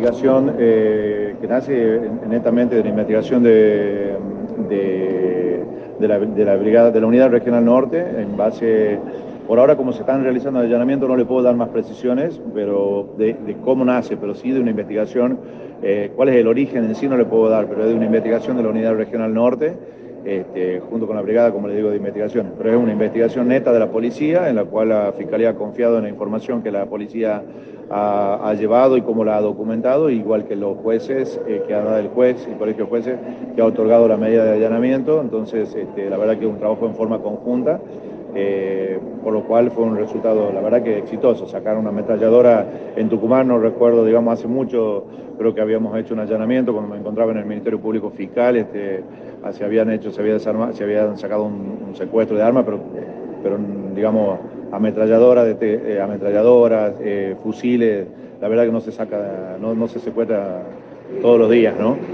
investigación que nace netamente de la investigación de la brigada, de la Unidad Regional Norte, en base, por ahora como se están realizando allanamientos no le puedo dar más precisiones, pero de cómo nace, pero sí de una investigación, cuál es el origen en sí no le puedo dar, pero es de una investigación de la Unidad Regional Norte, junto con la brigada, como le digo, de investigación. Pero es una investigación neta de la policía, en la cual la Fiscalía ha confiado en la información que la policía ha llevado y cómo la ha documentado, igual que los jueces, que ha dado el juez, el colegio de jueces, que ha otorgado la medida de allanamiento. Entonces, la verdad que es un trabajo en forma conjunta, por lo cual fue un resultado, la verdad que exitoso. Sacar una ametralladora en Tucumán, no recuerdo, digamos, hace mucho, creo que habíamos hecho un allanamiento cuando me encontraba en el Ministerio Público Fiscal, se habían sacado un secuestro de armas, pero digamos, ametralladoras, fusiles, la verdad que no se saca, no se secuestra todos los días, ¿no?